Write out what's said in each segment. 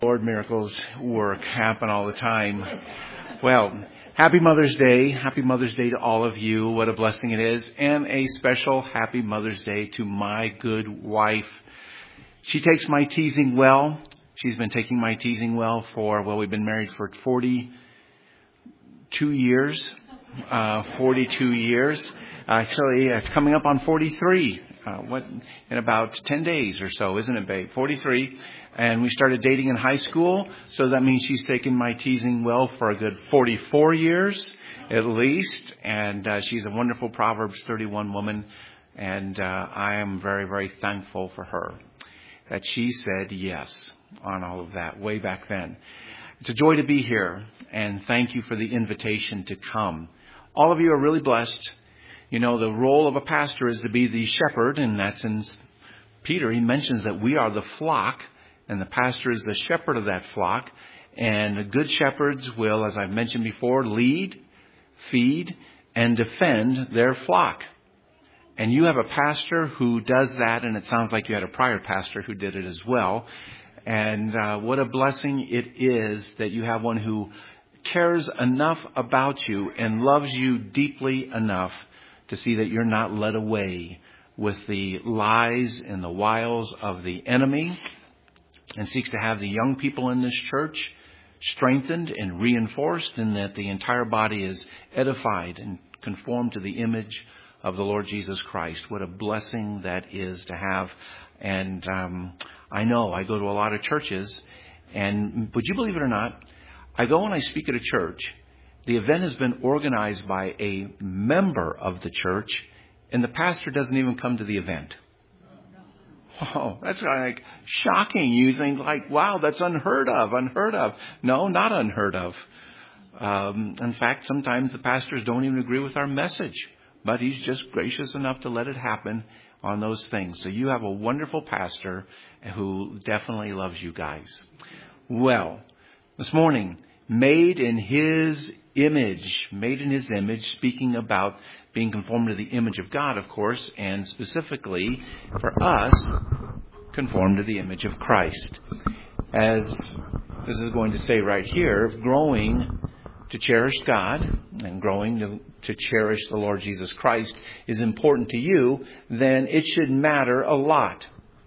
Lord, miracles work, happen all the time. Well, happy Mother's Day. Happy Mother's Day to all of you. What a blessing it is. And a special happy Mother's Day to my good wife. She takes my teasing well. She's been taking my teasing well we've been married for 42 years. 42 years. Actually, it's coming up on 43. In about 10 days or so, isn't it, babe? 43. And we started dating in high school. So that means she's taken my teasing well for a good 44 years at least. And she's a wonderful Proverbs 31 woman. And I am very, very thankful for her that she said yes on all of that way back then. It's a joy to be here. And thank you for the invitation to come. All of you are really blessed. You know, the role of a pastor is to be the shepherd, and that's in Peter. He mentions that we are the flock, and the pastor is the shepherd of that flock. And the good shepherds will, as I've mentioned before, lead, feed, and defend their flock. And you have a pastor who does that, and it sounds like you had a prior pastor who did it as well. And what a blessing it is that you have one who cares enough about you and loves you deeply enough to see that you're not led away with the lies and the wiles of the enemy, and seeks to have the young people in this church strengthened and reinforced, and that the entire body is edified and conformed to the image of the Lord Jesus Christ. What a blessing that is to have. And I know I go to a lot of churches, and would you believe it or not, I go and I speak at a church. The event has been organized by a member of the church, and the pastor doesn't even come to the event. Oh, that's like shocking. You think like, wow, that's unheard of. No, not unheard of. In fact, sometimes the pastors don't even agree with our message, but he's just gracious enough to let it happen on those things. So you have a wonderful pastor who definitely loves you guys. Well, this morning, made in his image, speaking about being conformed to the image of God, of course, and specifically for us, conformed to the image of Christ. As this is going to say right here, growing to cherish God and growing to cherish the Lord Jesus Christ is important to you, then it should matter a lot.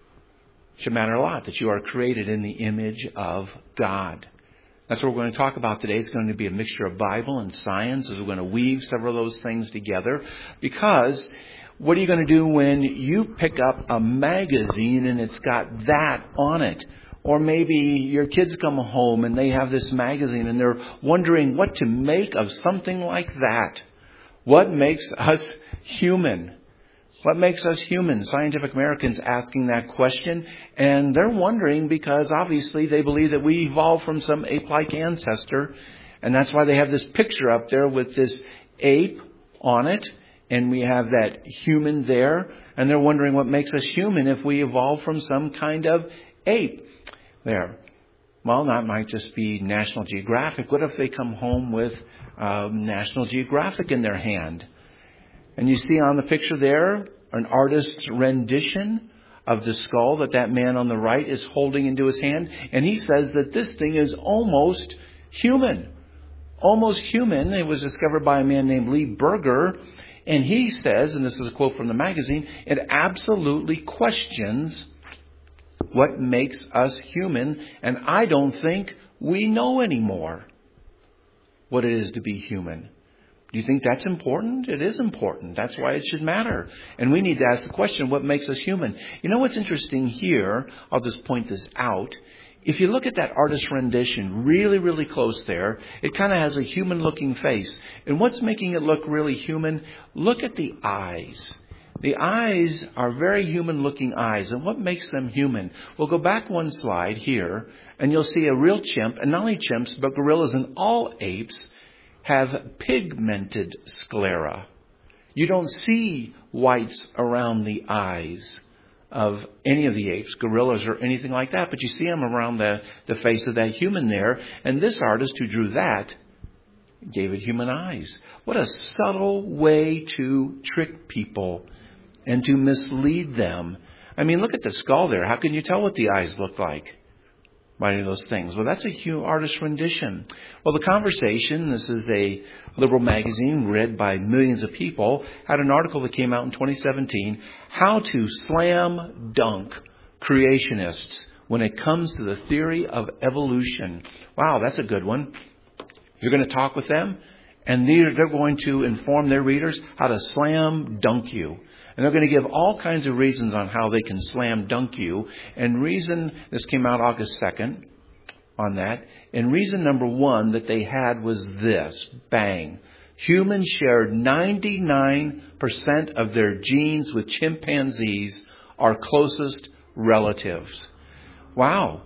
It should matter a lot that you are created in the image of God. That's what we're going to talk about today. It's going to be a mixture of Bible and science as we're going to weave several of those things together. Because what are you going to do when you pick up a magazine and it's got that on it? Or maybe your kids come home and they have this magazine and they're wondering what to make of something like that. What makes us human? What makes us human? Scientific American's asking that question, and they're wondering because obviously they believe that we evolved from some ape-like ancestor, and that's why they have this picture up there with this ape on it, and we have that human there, and they're wondering what makes us human if we evolved from some kind of ape there. Well, that might just be National Geographic. What if they come home with National Geographic in their hand? And you see on the picture there an artist's rendition of the skull that man on the right is holding into his hand. And he says that this thing is almost human. Almost human. It was discovered by a man named Lee Berger. And he says, and this is a quote from the magazine, it absolutely questions what makes us human. And I don't think we know anymore what it is to be human. Do you think that's important? It is important. That's why it should matter. And we need to ask the question, what makes us human? You know what's interesting here? I'll just point this out. If you look at that artist's rendition really, really close there, it kind of has a human-looking face. And what's making it look really human? Look at the eyes. The eyes are very human-looking eyes. And what makes them human? We'll go back one slide here, and you'll see a real chimp, and not only chimps, but gorillas and all apes have pigmented sclera. You don't see whites around the eyes of any of the apes, gorillas, or anything like that, but you see them around the face of that human there. And this artist who drew that gave it human eyes. What a subtle way to trick people and to mislead them. I mean, look at the skull there. How can you tell what the eyes look like? by any of those things. Well, that's a huge artist rendition. Well, The Conversation, this is a liberal magazine read by millions of people, had an article that came out in 2017, How to Slam Dunk Creationists When It Comes to the Theory of Evolution. Wow, that's a good one. You're going to talk with them, and they're going to inform their readers how to slam dunk you. And they're going to give all kinds of reasons on how they can slam dunk you. And this came out August 2nd on that. And reason number one that they had was this. Bang. Humans shared 99% of their genes with chimpanzees, our closest relatives. Wow.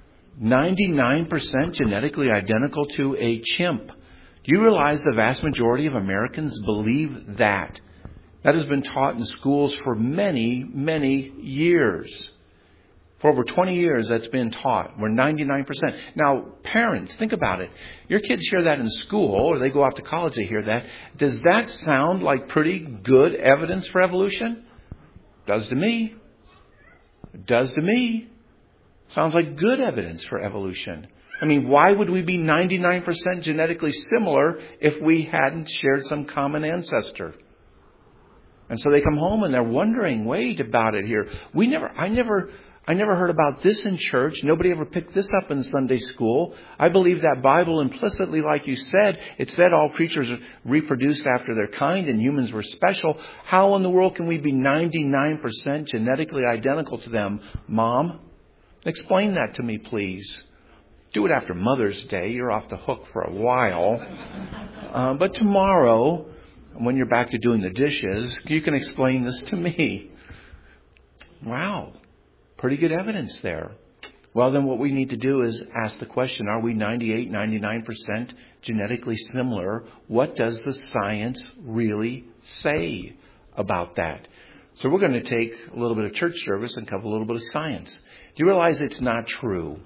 99% genetically identical to a chimp. Do you realize the vast majority of Americans believe that? That has been taught in schools for many, many years. For over 20 years, that's been taught. We're 99%. Now, parents, think about it. Your kids hear that in school, or they go off to college, they hear that. Does that sound like pretty good evidence for evolution? Does to me. Does to me. Sounds like good evidence for evolution. I mean, why would we be 99% genetically similar if we hadn't shared some common ancestor? And so they come home and they're wondering, wait about it here. I never heard about this in church. Nobody ever picked this up in Sunday school. I believe that Bible implicitly, like you said, it said all creatures are reproduced after their kind and humans were special. How in the world can we be 99% genetically identical to them? Mom, explain that to me, please. Do it after Mother's Day. You're off the hook for a while. But tomorrow, when you're back to doing the dishes, you can explain this to me. Wow. Pretty good evidence there. Well, then what we need to do is ask the question, are we 98, 99% genetically similar? What does the science really say about that? So we're going to take a little bit of church service and cover a little bit of science. Do you realize it's not true?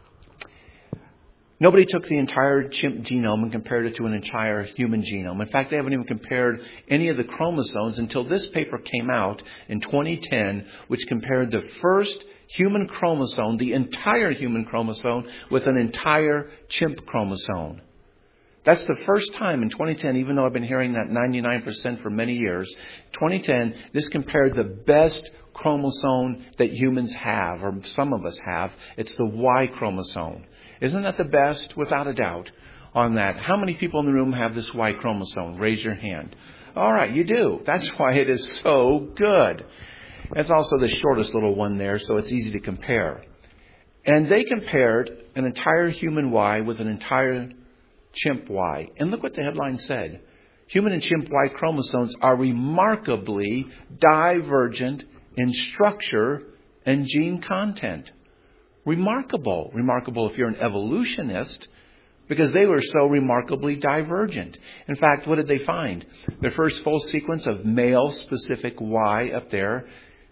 Nobody took the entire chimp genome and compared it to an entire human genome. In fact, they haven't even compared any of the chromosomes until this paper came out in 2010, which compared the first human chromosome, the entire human chromosome, with an entire chimp chromosome. That's the first time in 2010, even though I've been hearing that 99% for many years, 2010, this compared the best chromosome that humans have, or some of us have. It's the Y chromosome. Isn't that the best? Without a doubt on that. How many people in the room have this Y chromosome? Raise your hand. All right, you do. That's why it is so good. It's also the shortest little one there, so it's easy to compare. And they compared an entire human Y with an entire chimp Y. And look what the headline said. Human and chimp Y chromosomes are remarkably divergent in structure and gene content. Remarkable. Remarkable if you're an evolutionist, because they were so remarkably divergent. In fact, what did they find? Their first full sequence of male-specific Y up there,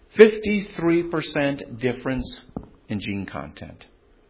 53% difference in gene content.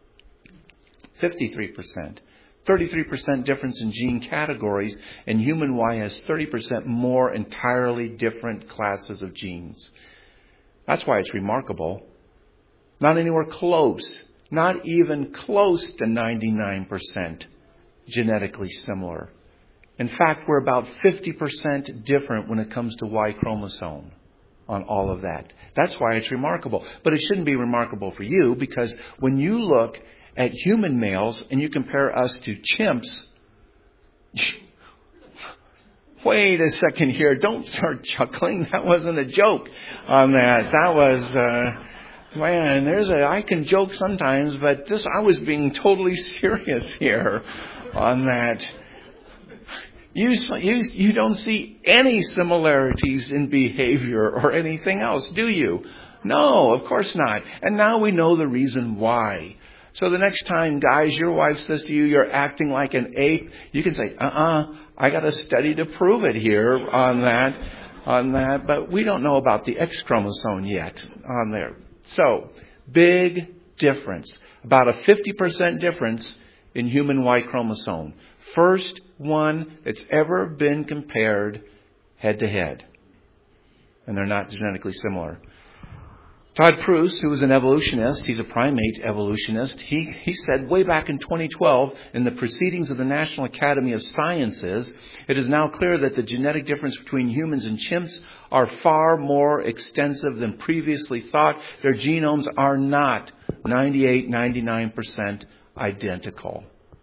53%. 33% difference in gene categories, and human Y has 30% more entirely different classes of genes. That's why it's remarkable. Not anywhere close, not even close to 99% genetically similar. In fact, we're about 50% different when it comes to Y chromosome on all of that. That's why it's remarkable. But it shouldn't be remarkable for you, because when you look at human males and you compare us to chimps, wait a second here, don't start chuckling. That wasn't a joke on that. That was... Man, I can joke sometimes, but I was being totally serious here on that. You don't see any similarities in behavior or anything else, do you? No, of course not. And now we know the reason why. So the next time, guys, your wife says to you, you're acting like an ape, you can say, I got a study to prove it here on that. But we don't know about the X chromosome yet on there. So, big difference. About a 50% difference in human Y chromosome. First one that's ever been compared head to head. And they're not genetically similar. Todd Pruess, who was an evolutionist, he's a primate evolutionist, he said way back in 2012 in the Proceedings of the National Academy of Sciences, it is now clear that the genetic difference between humans and chimps are far more extensive than previously thought. Their genomes are not 99% identical.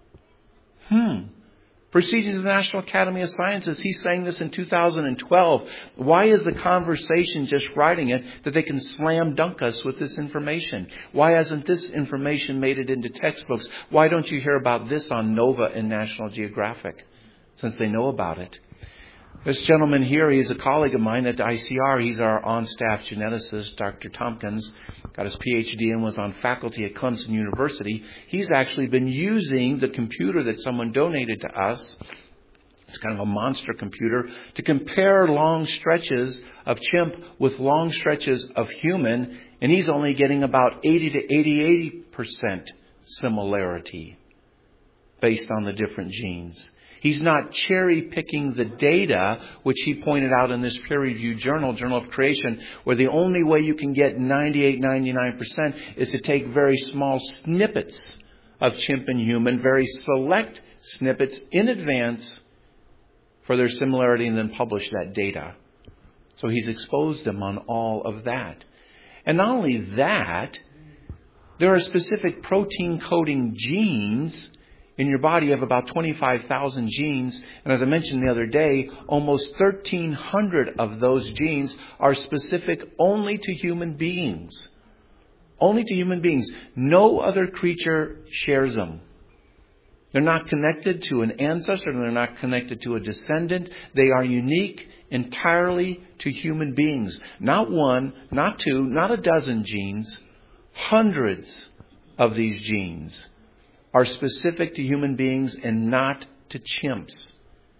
Proceedings of the National Academy of Sciences, he's saying this in 2012. Why is the conversation just writing it that they can slam dunk us with this information? Why hasn't this information made it into textbooks? Why don't you hear about this on Nova and National Geographic, since they know about it? This gentleman here, he's a colleague of mine at ICR. He's our on-staff geneticist, Dr. Tompkins. Got his PhD and was on faculty at Clemson University. He's actually been using the computer that someone donated to us. It's kind of a monster computer to compare long stretches of chimp with long stretches of human. And he's only getting about 80 to 88% similarity based on the different genes. He's not cherry-picking the data, which he pointed out in this peer-reviewed journal, Journal of Creation, where the only way you can get 98, 99% is to take very small snippets of chimp and human, very select snippets in advance for their similarity, and then publish that data. So he's exposed them on all of that. And not only that, there are specific protein-coding genes. In your body, you have about 25,000 genes. And as I mentioned the other day, almost 1,300 of those genes are specific only to human beings. Only to human beings. No other creature shares them. They're not connected to an ancestor. They're not connected to a descendant. They are unique entirely to human beings. Not one, not two, not a dozen genes. Hundreds of these genes are specific to human beings and not to chimps.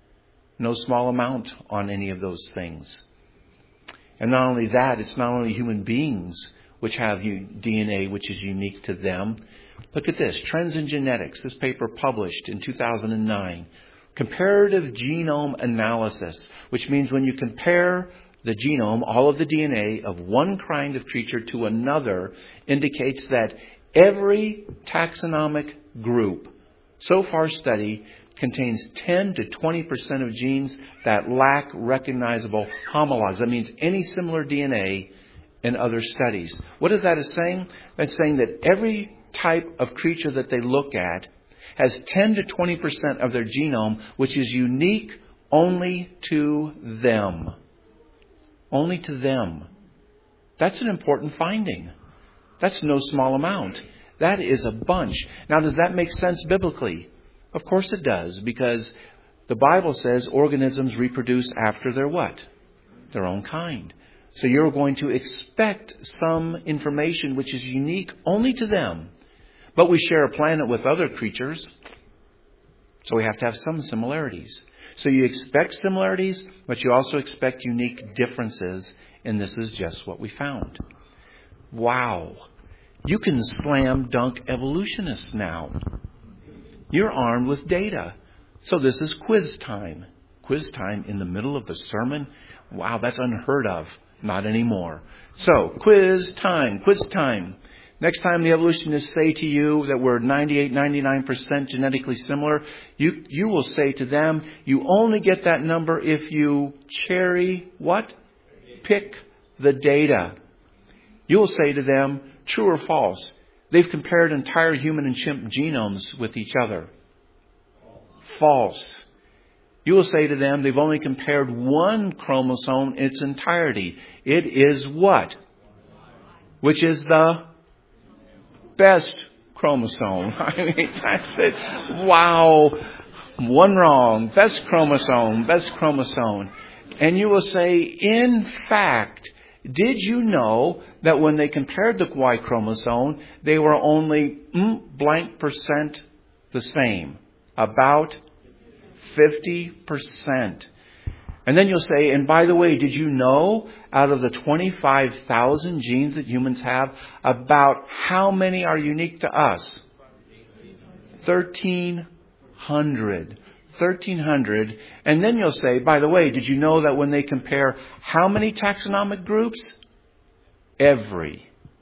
No small amount on any of those things. And not only that, it's not only human beings which have DNA which is unique to them. Look at this, Trends in Genetics. This paper published in 2009. Comparative genome analysis, which means when you compare the genome, all of the DNA of one kind of creature to another, indicates that every taxonomic group so far studied contains 10 to 20% of genes that lack recognizable homologs. That means any similar DNA in other studies. What is that saying? That's saying that every type of creature that they look at has 10 to 20% of their genome which is unique only to them. Only to them. That's an important finding. That's no small amount. That is a bunch. Now, does that make sense biblically? Of course it does, because the Bible says organisms reproduce after their what? Their own kind. So you're going to expect some information which is unique only to them. But we share a planet with other creatures, so we have to have some similarities. So you expect similarities, but you also expect unique differences, and this is just what we found. Wow. You can slam dunk evolutionists now. You're armed with data. So this is quiz time. Quiz time in the middle of the sermon. Wow, that's unheard of. Not anymore. So, quiz time. Quiz time. Next time the evolutionists say to you that we're 98, 99% genetically similar, you will say to them, you only get that number if you cherry what? Pick the data. You will say to them, true or false? They've compared entire human and chimp genomes with each other. False. You will say to them, they've only compared one chromosome in its entirety. It is what? Which is the best chromosome. I mean, that's it. Wow. One wrong. Best chromosome. Best chromosome. And you will say, in fact, did you know that when they compared the Y chromosome, they were only blank percent the same? About 50%. And then you'll say, and by the way, did you know out of the 25,000 genes that humans have, about how many are unique to us? 1,300. 1,300. And then you'll say, by the way, did you know that when they compare how many taxonomic groups? Every.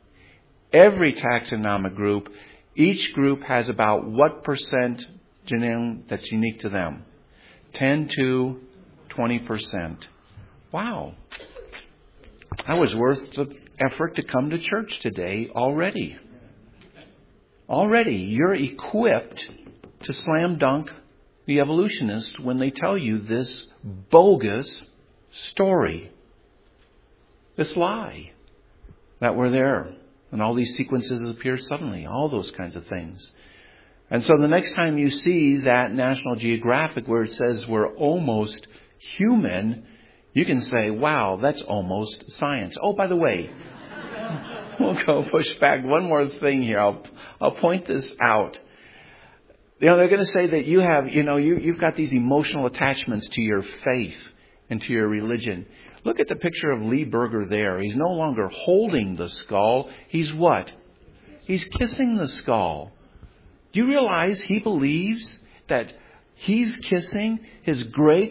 every taxonomic group, each group has about what percent, Janine, that's unique to them? 10 to 20%. Wow. That was worth the effort to come to church today already. Already, you're equipped to slam dunk the evolutionists when they tell you this bogus story. This lie that we're there and all these sequences appear suddenly, all those kinds of things. And so the next time you see that National Geographic where it says we're almost human, you can say, wow, that's almost science. Oh, by the way, we'll go push back one more thing here. I'll point this out. They're going to say that you have, you've got these emotional attachments to your faith and to your religion. Look at the picture of Lee Berger there. He's no longer holding the skull. He's what? He's kissing the skull. Do you realize he believes that he's kissing his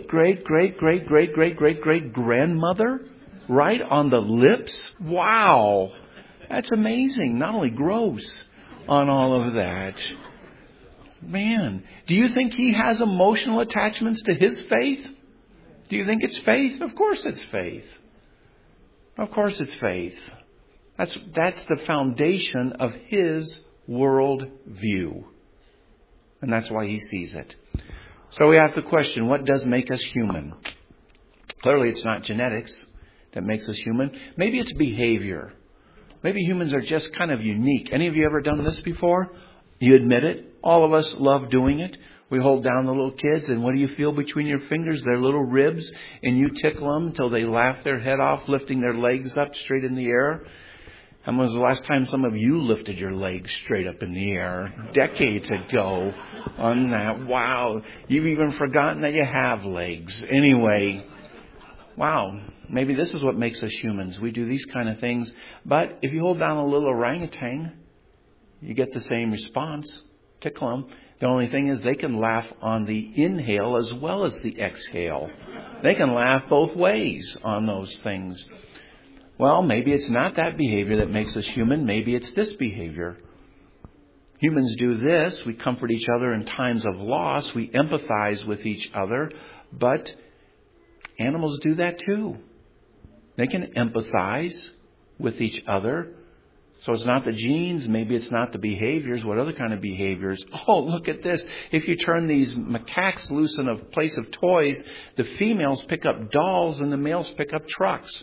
great-great-great-great-great-great-great-great-grandmother right on the lips? Wow. That's amazing. Not only gross on all of that. Man, do you think he has emotional attachments to his faith? Do you think it's faith? Of course it's faith. Of course it's faith. That's the foundation of his world view. And that's why he sees it. So we have the question, what does make us human? Clearly it's not genetics that makes us human. Maybe it's behavior. Maybe humans are just kind of unique. Any of you ever done this before? You admit it. All of us love doing it. We hold down the little kids, and what do you feel between your fingers? Their little ribs, and you tickle them until they laugh their head off, lifting their legs up straight in the air. And when was the last time some of you lifted your legs straight up in the air? Decades ago on that. Wow. You've even forgotten that you have legs. Anyway, wow. Maybe this is what makes us humans. We do these kind of things. But if you hold down a little orangutan, you get the same response. Tickle them. The only thing is they can laugh on the inhale as well as the exhale. They can laugh both ways on those things. Well, maybe it's not that behavior that makes us human. Maybe it's this behavior. Humans do this. We comfort each other in times of loss. We empathize with each other. But animals do that too. They can empathize with each other. So it's not the genes. Maybe it's not the behaviors. What other kind of behaviors? Oh, look at this. If you turn these macaques loose in a place of toys, the females pick up dolls and the males pick up trucks.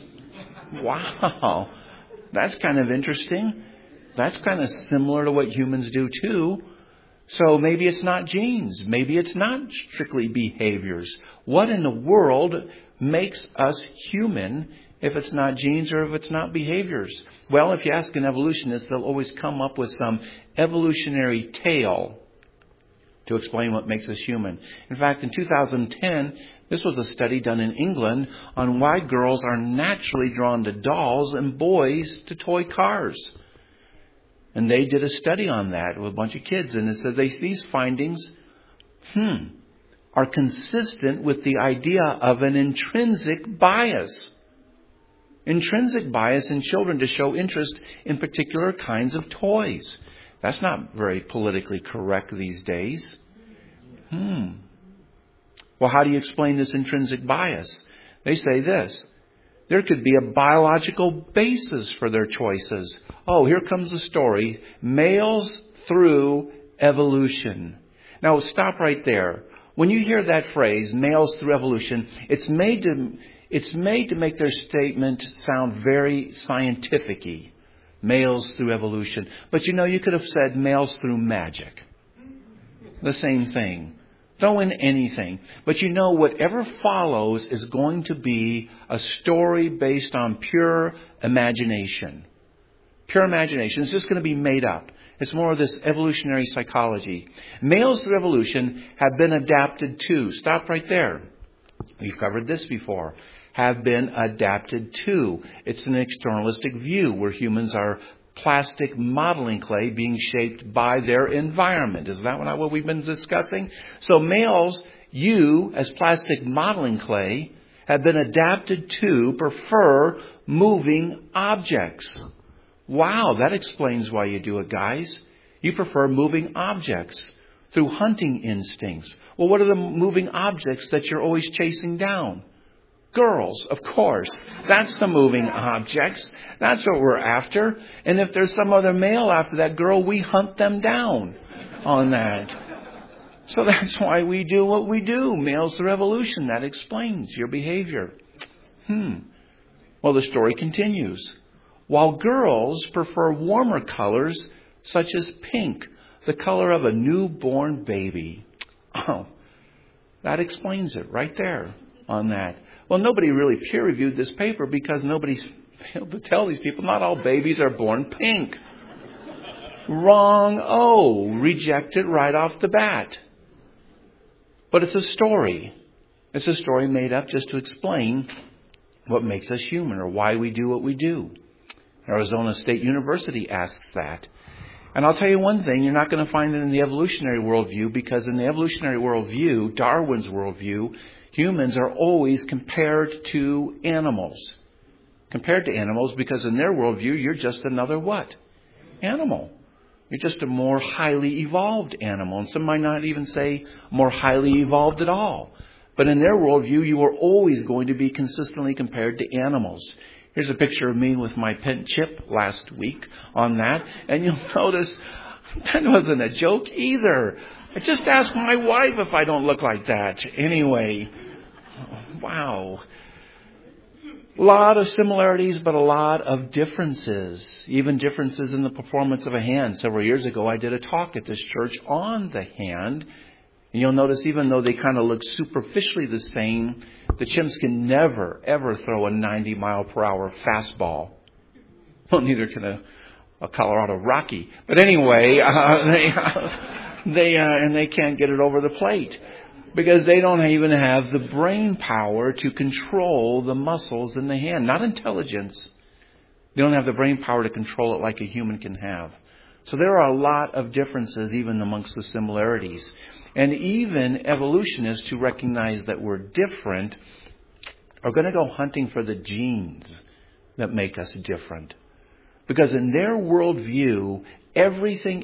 Wow. That's kind of interesting. That's kind of similar to what humans do too. So maybe it's not genes. Maybe it's not strictly behaviors. What in the world makes us human if it's not genes or if it's not behaviors? Well, if you ask an evolutionist, they'll always come up with some evolutionary tale to explain what makes us human. In fact, in 2010, this was a study done in England on why girls are naturally drawn to dolls and boys to toy cars. And they did a study on that with a bunch of kids. And it said these findings are consistent with the idea of an intrinsic bias. Intrinsic bias in children to show interest in particular kinds of toys. That's not very politically correct these days. Well, how do you explain this intrinsic bias? They say this. There could be a biological basis for their choices. Oh, here comes the story. Males through evolution. Now, stop right there. When you hear that phrase, males through evolution, it's made to make their statement sound very scientific-y. Males through evolution. But you could have said males through magic. The same thing. Throw in anything. But whatever follows is going to be a story based on pure imagination. Pure imagination. It's just going to be made up. It's more of this evolutionary psychology. Males through evolution have been adapted to. Stop right there. We've covered this before. Have been adapted to. It's an externalistic view where humans are plastic modeling clay being shaped by their environment. Is that what we've been discussing? So males, you as plastic modeling clay, have been adapted to prefer moving objects. Wow, that explains why you do it, guys. You prefer moving objects through hunting instincts. Well, what are the moving objects that you're always chasing down? Girls, of course. That's the moving objects. That's what we're after. And if there's some other male after that girl, we hunt them down on that. So that's why we do what we do. Males through evolution. That explains your behavior. Well, the story continues. While girls prefer warmer colors such as pink, the color of a newborn baby. Oh, that explains it right there on that. Well, nobody really peer-reviewed this paper because nobody's able to tell these people not all babies are born pink. Wrong. Oh, rejected right off the bat. But it's a story. It's a story made up just to explain what makes us human or why we do what we do. Arizona State University asks that. And I'll tell you one thing, you're not going to find it in the evolutionary worldview, because in the evolutionary worldview, Darwin's worldview, humans are always compared to animals. Compared to animals because in their worldview, you're just another what? Animal. You're just a more highly evolved animal. And some might not even say more highly evolved at all. But in their worldview, you are always going to be consistently compared to animals. Here's a picture of me with my pet Chip last week on that. And you'll notice that wasn't a joke either. I just asked my wife if I don't look like that. Anyway, wow. A lot of similarities, but a lot of differences. Even differences in the performance of a hand. Several years ago, I did a talk at this church on the hand. And you'll notice even though they kind of look superficially the same, the chimps can never, ever throw a 90-mile-per-hour fastball. Well, neither can a Colorado Rocky. But anyway, they can't get it over the plate because they don't even have the brain power to control the muscles in the hand. Not intelligence. They don't have the brain power to control it like a human can have. So there are a lot of differences even amongst the similarities. And even evolutionists who recognize that we're different are going to go hunting for the genes that make us different. Because in their worldview, everything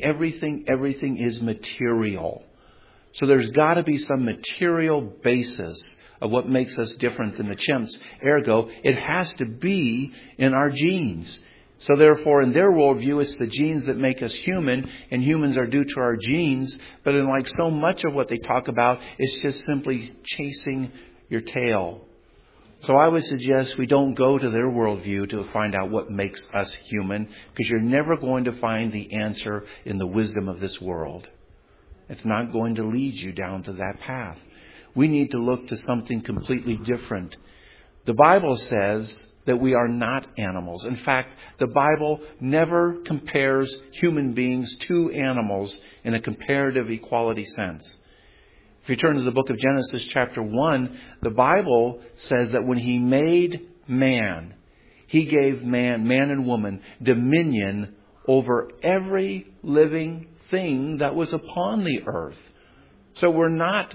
is material. So there's got to be some material basis of what makes us different than the chimps. Ergo, it has to be in our genes. So therefore, in their worldview, it's the genes that make us human, and humans are due to our genes. But in like so much of what they talk about, it's just simply chasing your tail. So I would suggest we don't go to their worldview to find out what makes us human, because you're never going to find the answer in the wisdom of this world. It's not going to lead you down to that path. We need to look to something completely different. The Bible says that we are not animals. In fact, the Bible never compares human beings to animals in a comparative equality sense. If you turn to the book of Genesis chapter 1, the Bible says that when He made man, He gave man and woman, dominion over every living thing that was upon the earth. So we're not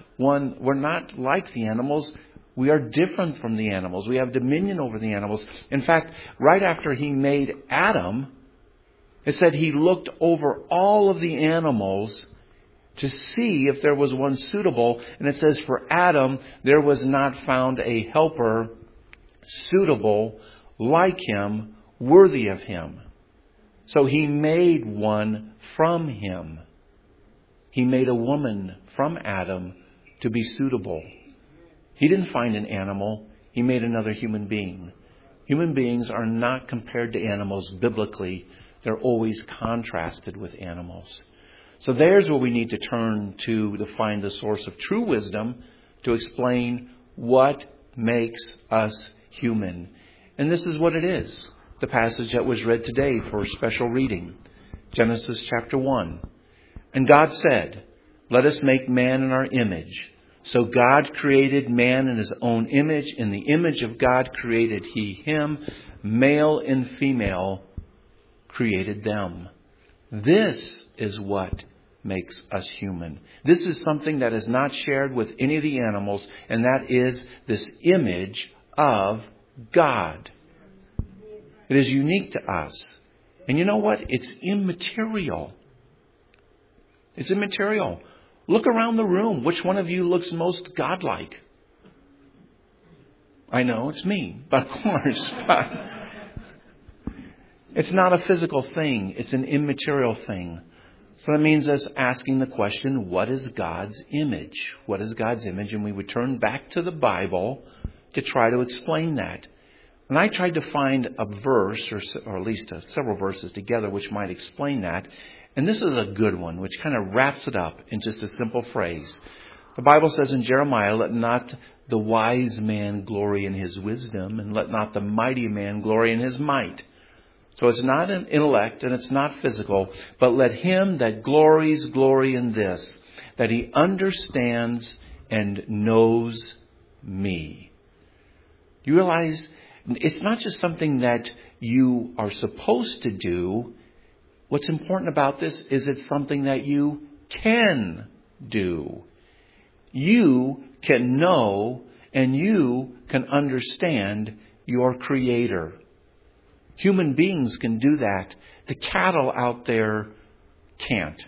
like the animals. We are different from the animals. We have dominion over the animals. In fact, right after He made Adam, it said He looked over all of the animals to see if there was one suitable. And it says for Adam, there was not found a helper suitable like him, worthy of him. So He made one from him. He made a woman from Adam to be suitable. He didn't find an animal. He made another human being. Human beings are not compared to animals biblically. They're always contrasted with animals. So there's where we need to turn to find the source of true wisdom to explain what makes us human. And this is what it is. The passage that was read today for special reading. Genesis chapter 1. And God said, "Let us make man in our image." So God created man in His own image. In the image of God created He him. Male and female created them. This is what makes us human. This is something that is not shared with any of the animals, and that is this image of God. It is unique to us. And you know what? It's immaterial. It's immaterial. Look around the room. Which one of you looks most godlike? I know it's me, but of course. But it's not a physical thing. It's an immaterial thing. So that means us asking the question, what is God's image? What is God's image? And we would turn back to the Bible to try to explain that. And I tried to find a verse, or at least several verses together, which might explain that. And this is a good one, which kind of wraps it up in just a simple phrase. The Bible says in Jeremiah, let not the wise man glory in his wisdom, and let not the mighty man glory in his might. So it's not an intellect and it's not physical, but let him that glories glory in this, that he understands and knows me. You realize it's not just something that you are supposed to do. What's important about this is it's something that you can do. You can know and you can understand your Creator. Human beings can do that. The cattle out there can't.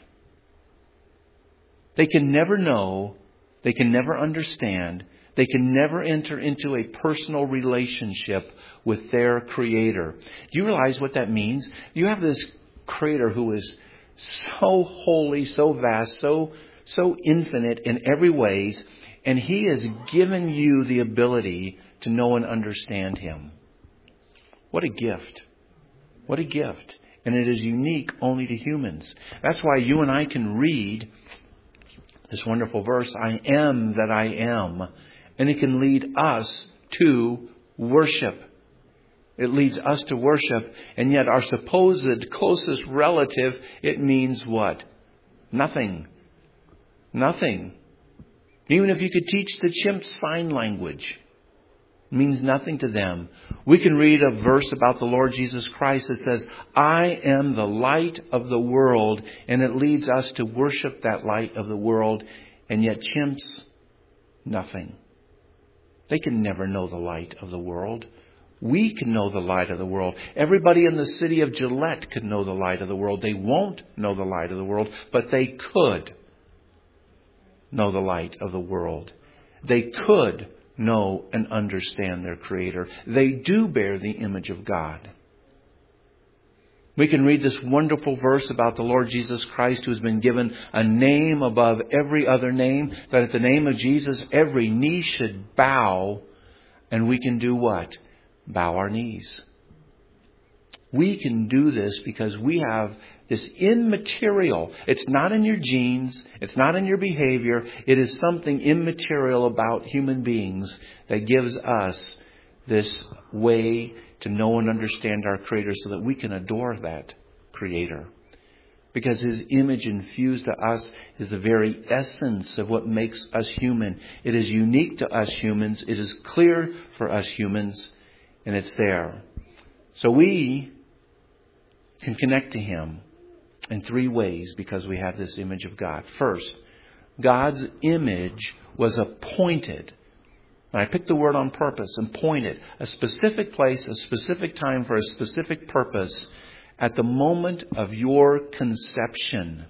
They can never know. They can never understand. They can never enter into a personal relationship with their Creator. Do you realize what that means? You have this Creator who is so holy, so vast, so infinite in every ways, and He has given you the ability to know and understand Him. What a gift. What a gift. And it is unique only to humans. That's why you and I can read this wonderful verse, I am that I am. And it can lead us to worship. It leads us to worship. And yet our supposed closest relative, it means what? Nothing. Nothing. Even if you could teach the chimp sign language, means nothing to them. We can read a verse about the Lord Jesus Christ that says, I am the light of the world, and it leads us to worship that light of the world, and yet chimps, nothing. They can never know the light of the world. We can know the light of the world. Everybody in the city of Gillette could know the light of the world. They won't know the light of the world, but they could know the light of the world. They could know and understand their Creator. They do bear the image of God. We can read this wonderful verse about the Lord Jesus Christ, who has been given a name above every other name, that at the name of Jesus every knee should bow, and we can do what? Bow our knees. We can do this because we have this immaterial. It's not in your genes. It's not in your behavior. It is something immaterial about human beings that gives us this way to know and understand our Creator so that we can adore that Creator. Because His image infused to us is the very essence of what makes us human. It is unique to us humans. It is clear for us humans. And it's there. So we can connect to Him in three ways because we have this image of God. First, God's image was appointed. And I picked the word on purpose, appointed. A specific place, a specific time for a specific purpose. At the moment of your conception,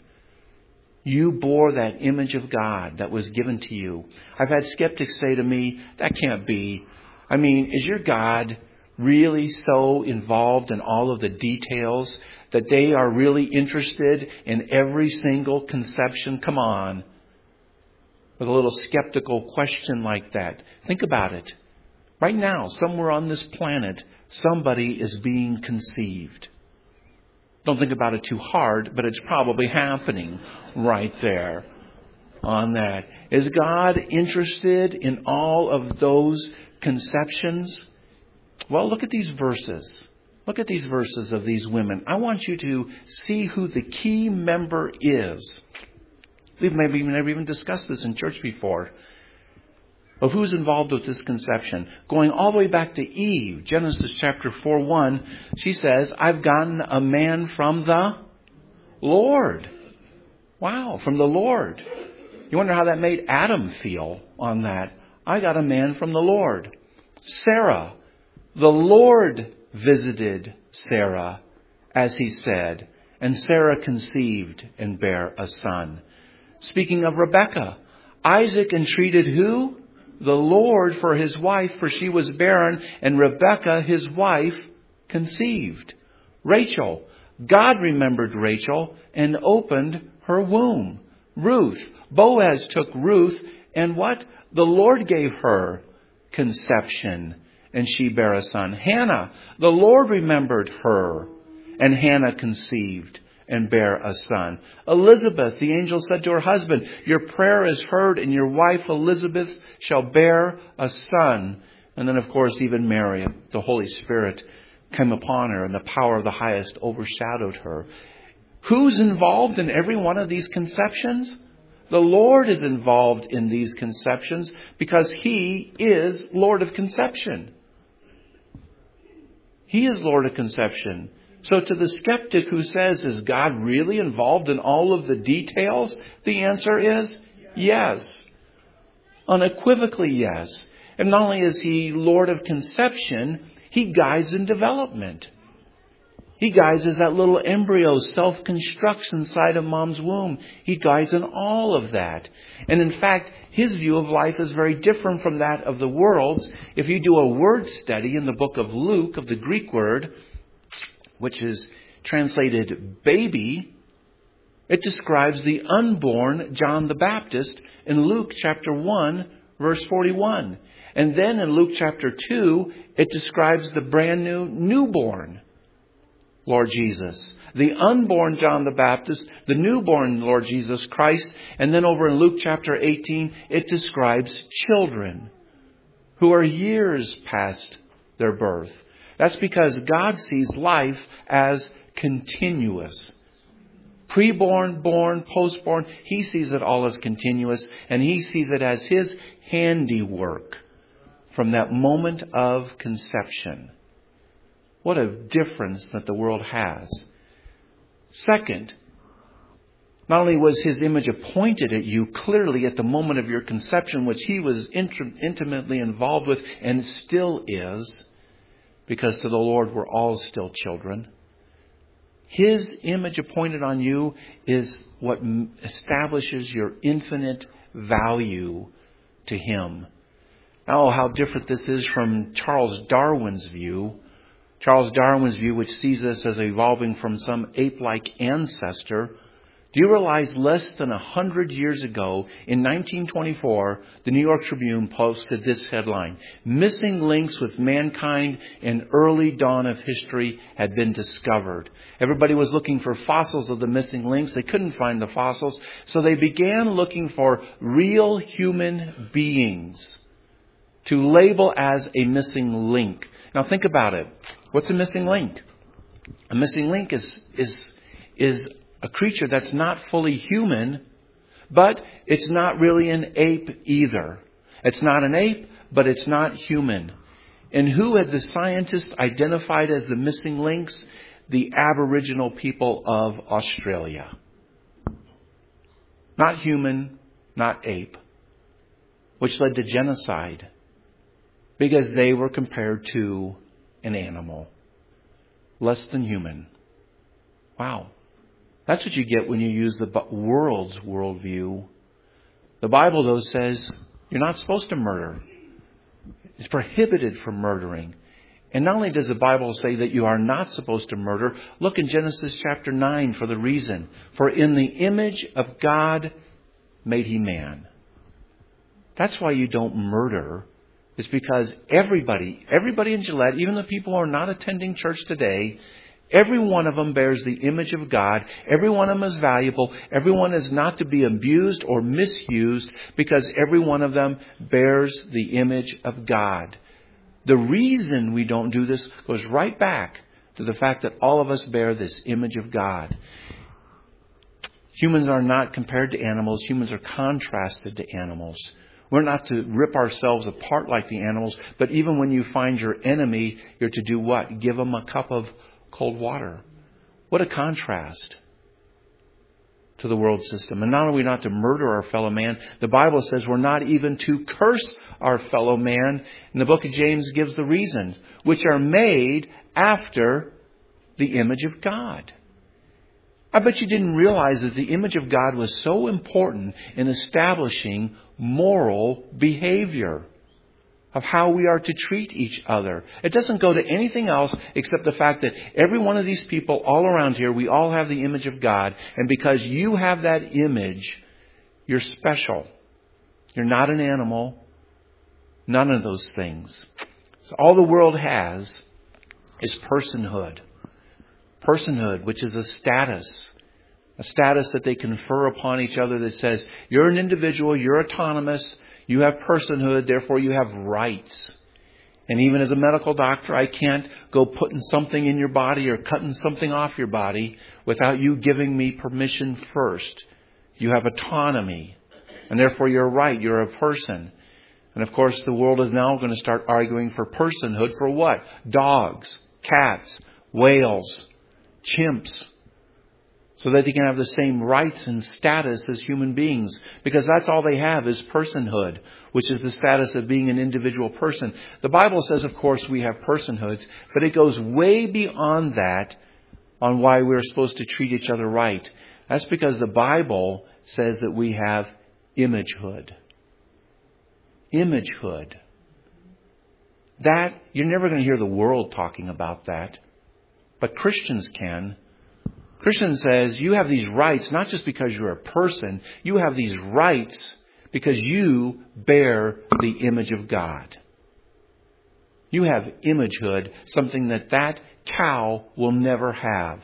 you bore that image of God that was given to you. I've had skeptics say to me, that can't be. I mean, is your God really so involved in all of the details that they are really interested in every single conception? Come on. With a little skeptical question like that. Think about it. Right now, somewhere on this planet, somebody is being conceived. Don't think about it too hard, but it's probably happening right there on that. Is God interested in all of those conceptions? Well, look at these verses. Look at these verses of these women. I want you to see who the key member is. We've maybe never even discussed this in church before. Of who's involved with this conception. Going all the way back to Eve, Genesis chapter 4:1, she says, I've gotten a man from the Lord. Wow, from the Lord. You wonder how that made Adam feel on that. I got a man from the Lord. Sarah. The Lord visited Sarah as he said, and Sarah conceived and bare a son. Speaking of Rebekah, Isaac entreated who? The Lord for his wife, for she was barren, and Rebekah, his wife, conceived. Rachel, God remembered Rachel and opened her womb. Ruth, Boaz took Ruth, and what? The Lord gave her conception, and she bare a son. Hannah, the Lord remembered her, and Hannah conceived and bare a son. Elizabeth, the angel said to her husband, your prayer is heard, and your wife Elizabeth shall bear a son. And then, of course, even Mary, the Holy Spirit came upon her, and the power of the highest overshadowed her. Who's involved in every one of these conceptions? The Lord is involved in these conceptions because He is Lord of conception. He is Lord of conception. So to the skeptic who says, is God really involved in all of the details? The answer is yes. Unequivocally yes. And not only is He Lord of conception, He guides in development. He guides as that little embryo self-constructs inside of mom's womb. He guides in all of that. And in fact, His view of life is very different from that of the world's. If you do a word study in the book of Luke, of the Greek word, which is translated baby, it describes the unborn John the Baptist in Luke chapter 1, verse 41. And then in Luke chapter 2, it describes the brand new newborn Lord Jesus. The unborn John the Baptist, the newborn Lord Jesus Christ. And then over in Luke chapter 18, it describes children who are years past their birth. That's because God sees life as continuous. Preborn, born, postborn, He sees it all as continuous, and He sees it as His handiwork from that moment of conception. What a difference that the world has. Second, not only was His image appointed at you clearly at the moment of your conception, which He was intimately involved with and still is, because to the Lord we're all still children. His image appointed on you is what establishes your infinite value to Him. Oh, how different this is from Charles Darwin's view. Charles Darwin's view, which sees us as evolving from some ape-like ancestor. Do you realize less than 100 years ago, in 1924, the New York Tribune posted this headline: missing links with mankind in early dawn of history had been discovered. Everybody was looking for fossils of the missing links. They couldn't find the fossils, so they began looking for real human beings to label as a missing link. Now think about it. What's a missing link? A missing link is a creature that's not fully human, but it's not really an ape either. It's not an ape, but it's not human. And who had the scientists identified as the missing links? The Aboriginal people of Australia. Not human, not ape. Which led to genocide. Because they were compared to an animal. Less than human. Wow. That's what you get when you use the world's worldview. The Bible, though, says you're not supposed to murder. It's prohibited from murdering. And not only does the Bible say that you are not supposed to murder, look in Genesis chapter 9 for the reason. For in the image of God made He man. That's why you don't murder. It's because everybody in Gillette, even the people who are not attending church today, every one of them bears the image of God. Every one of them is valuable. Every one is not to be abused or misused because every one of them bears the image of God. The reason we don't do this goes right back to the fact that all of us bear this image of God. Humans are not compared to animals. Humans are contrasted to animals. We're not to rip ourselves apart like the animals, but even when you find your enemy, you're to do what? Give them a cup of cold water. What a contrast to the world system. And not only are we not to murder our fellow man, the Bible says we're not even to curse our fellow man. And the book of James gives the reason, which are made after the image of God. I bet you didn't realize that the image of God was so important in establishing moral behavior of how we are to treat each other. It doesn't go to anything else except the fact that every one of these people all around here, we all have the image of God. And because you have that image, you're special. You're not an animal. None of those things. So all the world has is personhood. Personhood, which is a status that they confer upon each other that says, you're an individual, you're autonomous, you have personhood, therefore you have rights. And even as a medical doctor, I can't go putting something in your body or cutting something off your body without you giving me permission first. You have autonomy, and therefore you're right, you're a person. And of course, the world is now going to start arguing for personhood for what? Dogs, cats, whales, chimps, so that they can have the same rights and status as human beings. Because that's all they have is personhood, which is the status of being an individual person. The Bible says, of course, we have personhoods, but it goes way beyond that on why we're supposed to treat each other right. That's because the Bible says that we have imagehood. Imagehood. That, you're never going to hear the world talking about that. But Christians can. Christian says you have these rights not just because you're a person. You have these rights because you bear the image of God. You have imagehood, something that cow will never have.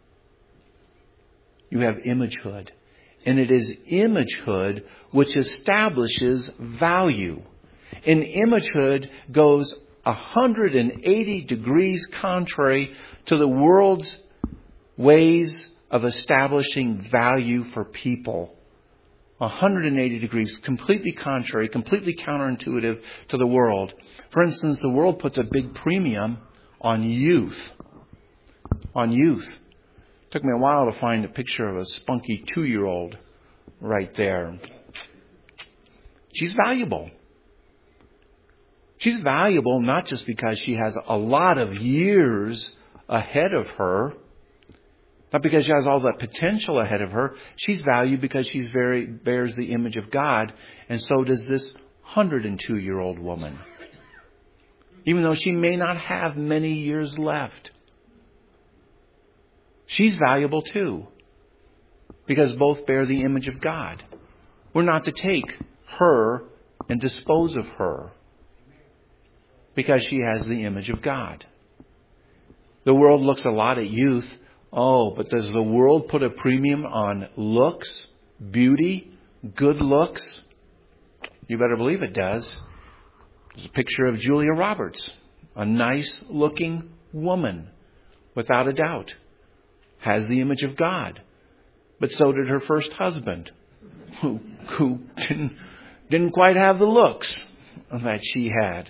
You have imagehood. And it is imagehood which establishes value. And imagehood goes 180 degrees contrary to the world's ways of establishing value for people. 180 degrees, completely contrary, completely counterintuitive to the world. For instance, the world puts a big premium on youth. On youth. It took me a while to find a picture of a spunky 2-year-old right there. She's valuable. She's valuable not just because she has a lot of years ahead of her, not because she has all that potential ahead of her. She's valued because she bears the image of God, and so does this 102-year-old woman. Even though she may not have many years left. She's valuable too, because both bear the image of God. We're not to take her and dispose of her, because she has the image of God. The world looks a lot at youth. Oh, but does the world put a premium on looks, beauty, good looks? You better believe it does. There's a picture of Julia Roberts, a nice looking woman, without a doubt. Has the image of God. But so did her first husband, who didn't quite have the looks that she had.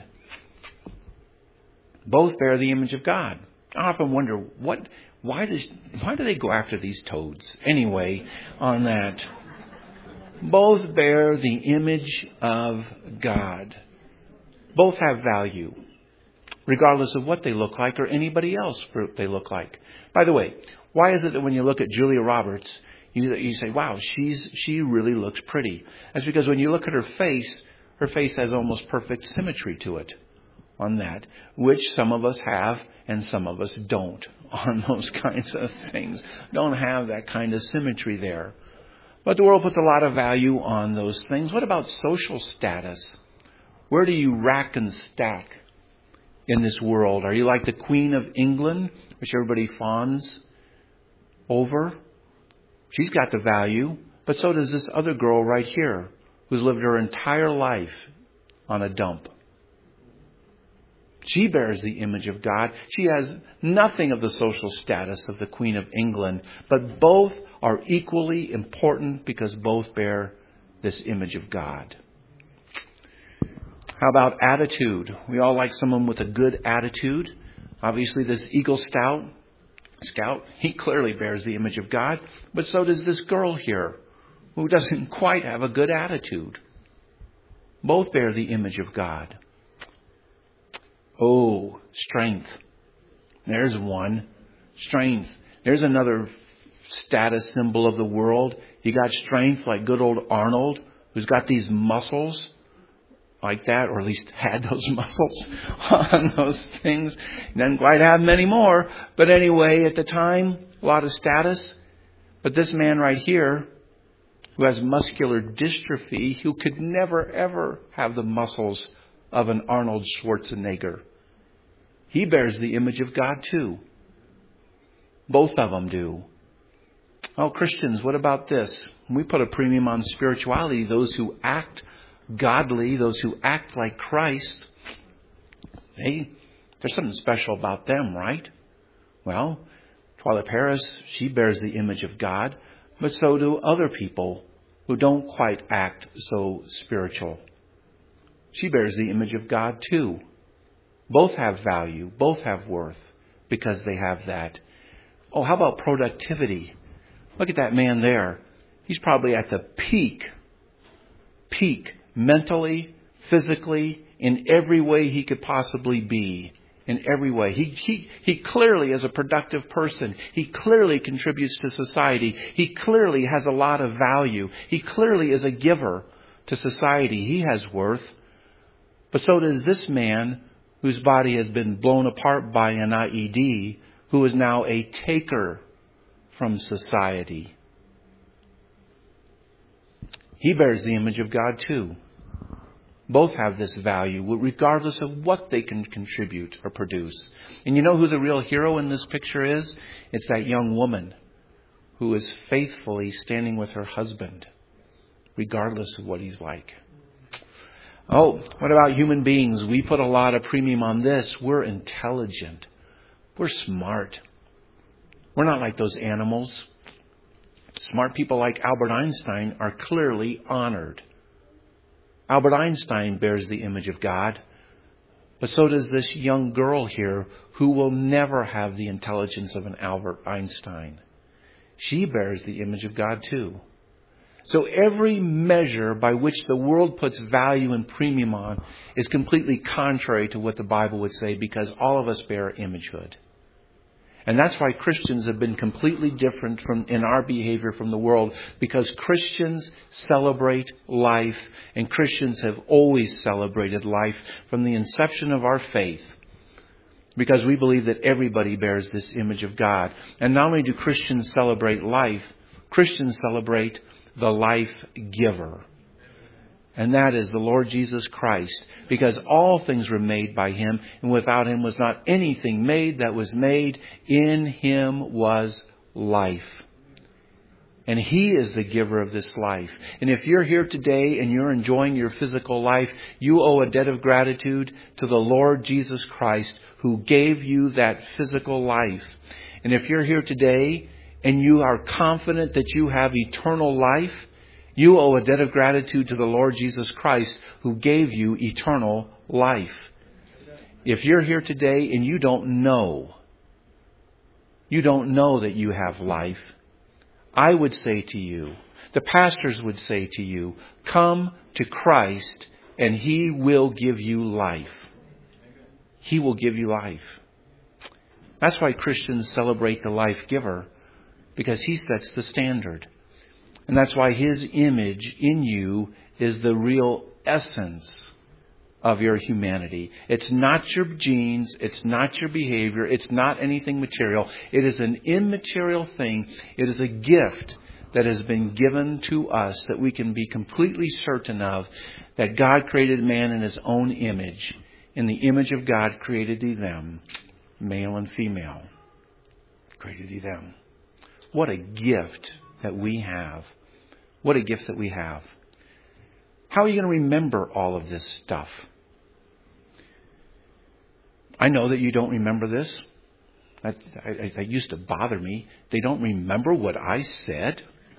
Both bear the image of God. I often wonder, why do they go after these toads anyway on that? Both bear the image of God. Both have value, regardless of what they look like or anybody else they look like. By the way, why is it that when you look at Julia Roberts, you say, wow, she really looks pretty? That's because when you look at her face has almost perfect symmetry to it on that, which some of us have and some of us don't on those kinds of things. Don't have that kind of symmetry there. But the world puts a lot of value on those things. What about social status? Where do you rack and stack in this world? Are you like the Queen of England, which everybody fawns over? She's got the value, but so does this other girl right here, who's lived her entire life on a dump. She bears the image of God. She has nothing of the social status of the Queen of England, but both are equally important because both bear this image of God. How about attitude? We all like someone with a good attitude. Obviously, this Eagle Scout, he clearly bears the image of God, but so does this girl here, who doesn't quite have a good attitude. Both bear the image of God. Oh, strength. There's one. Strength. There's another status symbol of the world. You got strength like good old Arnold, who's got these muscles like that, or at least had those muscles on those things. He doesn't quite have them anymore. But anyway, at the time, a lot of status. But this man right here, who has muscular dystrophy, who could never, ever have the muscles of an Arnold Schwarzenegger. He bears the image of God too. Both of them do. Oh, Christians, what about this? We put a premium on spirituality. Those who act godly, those who act like Christ, there's something special about them, right? Well, Twyla Paris, she bears the image of God, but so do other people who don't quite act so spiritual. She bears the image of God too. Both have value, both have worth, because they have that. Oh, how about productivity? Look at that man there. He's probably at the peak, mentally, physically, in every way he could possibly be. In every way. He clearly is a productive person. He clearly contributes to society. He clearly has a lot of value. He clearly is a giver to society. He has worth. But so does this man whose body has been blown apart by an IED, who is now a taker from society. He bears the image of God too. Both have this value, regardless of what they can contribute or produce. And you know who the real hero in this picture is? It's that young woman who is faithfully standing with her husband, regardless of what he's like. Oh, what about human beings? We put a lot of premium on this. We're intelligent. We're smart. We're not like those animals. Smart people like Albert Einstein are clearly honored. Albert Einstein bears the image of God, but so does this young girl here who will never have the intelligence of an Albert Einstein. She bears the image of God too. So every measure by which the world puts value and premium on is completely contrary to what the Bible would say, because all of us bear imagehood. And that's why Christians have been completely different in our behavior from the world, because Christians celebrate life, and Christians have always celebrated life from the inception of our faith, because we believe that everybody bears this image of God. And not only do Christians celebrate life, Christians celebrate the life giver. And that is the Lord Jesus Christ, because all things were made by Him, and without Him was not anything made that was made. In Him was life. And He is the giver of this life. And if you're here today and you're enjoying your physical life, you owe a debt of gratitude to the Lord Jesus Christ, who gave you that physical life. And if you're here today and you are confident that you have eternal life, you owe a debt of gratitude to the Lord Jesus Christ, who gave you eternal life. If you're here today and you don't know that you have life, I would say to you, the pastors would say to you, come to Christ and He will give you life. He will give you life. That's why Christians celebrate the life giver, because He sets the standard. And that's why His image in you is the real essence of your humanity. It's not your genes. It's not your behavior. It's not anything material. It is an immaterial thing. It is a gift that has been given to us that we can be completely certain of, that God created man in His own image. In the image of God created He them, male and female. Created He them. What a gift that we have. What a gift that we have. How are you going to remember all of this stuff? I know that you don't remember this. That used to bother me. They don't remember what I said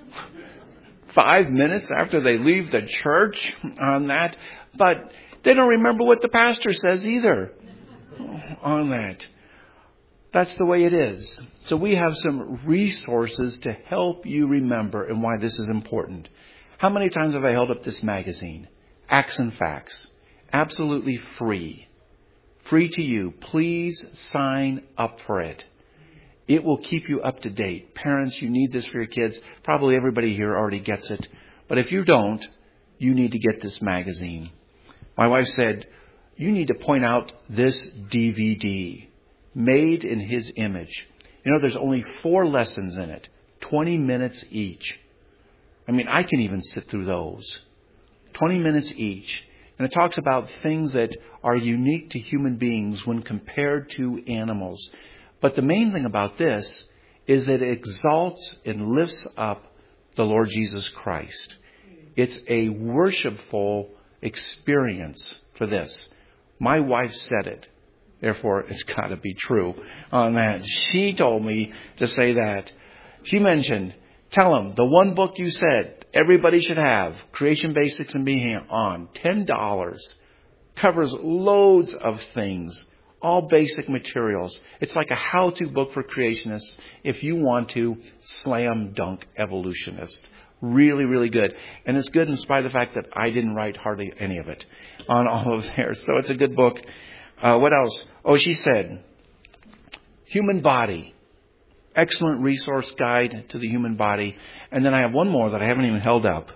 5 minutes after they leave the church on that. But they don't remember what the pastor says either on that. That's the way it is. So we have some resources to help you remember and why this is important. How many times have I held up this magazine? Acts and Facts. Absolutely free. Free to you. Please sign up for it. It will keep you up to date. Parents, you need this for your kids. Probably everybody here already gets it. But if you don't, you need to get this magazine. My wife said, you need to point out this DVD, Made in His Image. You know, there's only 4 lessons in it, 20 minutes each. I mean, I can even sit through those. 20 minutes each. And it talks about things that are unique to human beings when compared to animals. But the main thing about this is that it exalts and lifts up the Lord Jesus Christ. It's a worshipful experience for this. My wife said it. Therefore, it's got to be true on that. She told me to say that. She mentioned, tell them, the one book you said everybody should have, Creation Basics and Beyond, $10, covers loads of things, all basic materials. It's like a how-to book for creationists if you want to slam dunk evolutionists. Really, really good. And it's good in spite of the fact that I didn't write hardly any of it on all of theirs. So it's a good book. What else? Oh, she said, Human Body. Excellent resource guide to the human body. And then I have one more that I haven't even held up.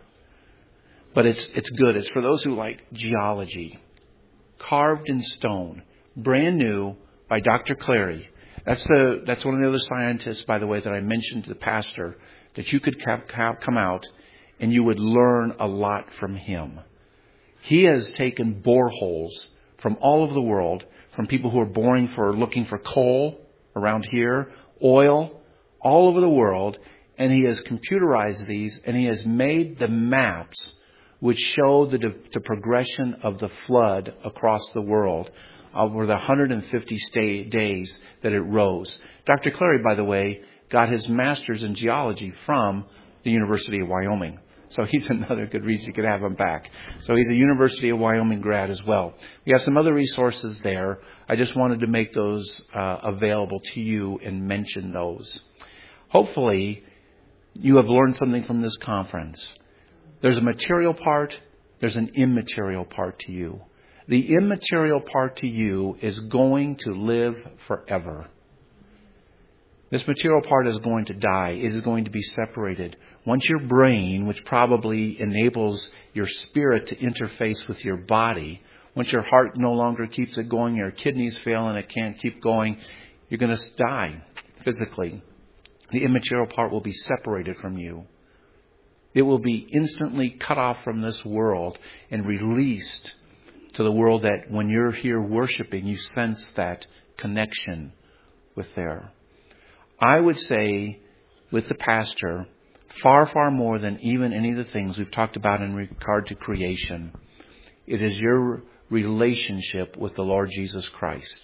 But it's good. It's for those who like geology. Carved in Stone. Brand new by Dr. Clary. That's one of the other scientists, by the way, that I mentioned to the pastor, that you could come out and you would learn a lot from him. He has taken boreholes from all over the world, from people who are looking for coal around here, oil, all over the world, and he has computerized these, and he has made the maps which show the progression of the flood across the world over the 150 days that it rose. Dr. Clary, by the way, got his master's in geology from the University of Wyoming. So he's another good reason you could have him back. So he's a University of Wyoming grad as well. We have some other resources there. I just wanted to make those available to you and mention those. Hopefully, you have learned something from this conference. There's a material part. There's an immaterial part to you. The immaterial part to you is going to live forever. This material part is going to die. It is going to be separated. Once your brain, which probably enables your spirit to interface with your body, once your heart no longer keeps it going, your kidneys fail and it can't keep going, you're going to die physically. The immaterial part will be separated from you. It will be instantly cut off from this world and released to the world that when you're here worshiping, you sense that connection with there. I would say with the pastor, far, far more than even any of the things we've talked about in regard to creation, it is your relationship with the Lord Jesus Christ.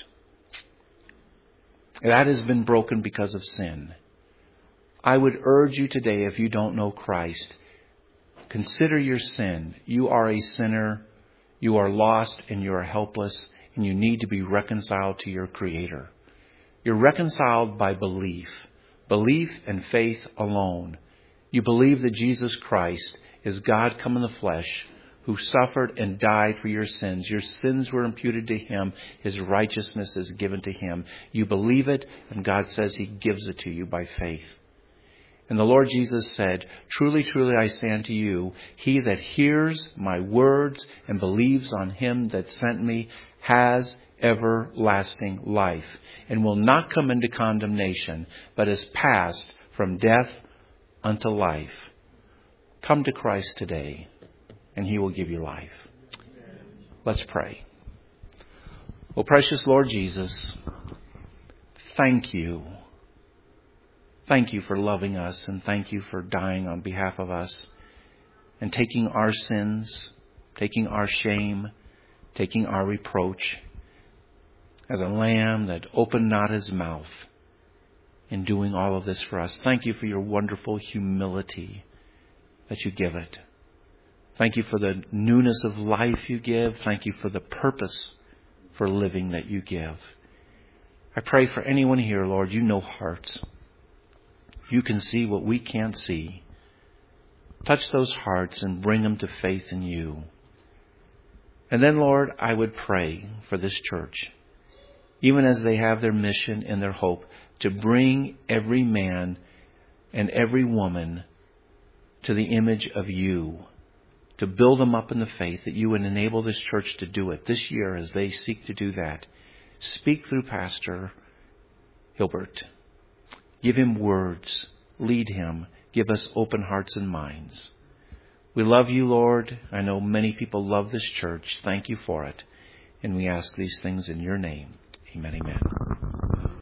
That has been broken because of sin. I would urge you today, if you don't know Christ, consider your sin. You are a sinner. You are lost and you are helpless, and you need to be reconciled to your Creator. You're reconciled by belief and faith alone. You believe that Jesus Christ is God come in the flesh, who suffered and died for your sins. Your sins were imputed to Him. His righteousness is given to Him. You believe it, and God says He gives it to you by faith. And the Lord Jesus said, Truly, truly, I say unto you, he that hears my words and believes on Him that sent me has everlasting life, and will not come into condemnation, but is passed from death unto life. Come to Christ today, and He will give you life. Let's pray. Oh, precious Lord Jesus, thank you. Thank you for loving us, and thank you for dying on behalf of us and taking our sins, taking our shame, taking our reproach as a lamb that opened not his mouth in doing all of this for us. Thank you for your wonderful humility that you give it. Thank you for the newness of life you give. Thank you for the purpose for living that you give. I pray for anyone here, Lord, you know hearts. You can see what we can't see. Touch those hearts and bring them to faith in you. And then, Lord, I would pray for this church. Even as they have their mission and their hope, to bring every man and every woman to the image of you, to build them up in the faith, that you would enable this church to do it this year as they seek to do that. Speak through Pastor Hilbert. Give him words. Lead him. Give us open hearts and minds. We love you, Lord. I know many people love this church. Thank you for it. And we ask these things in your name. Amen, amen.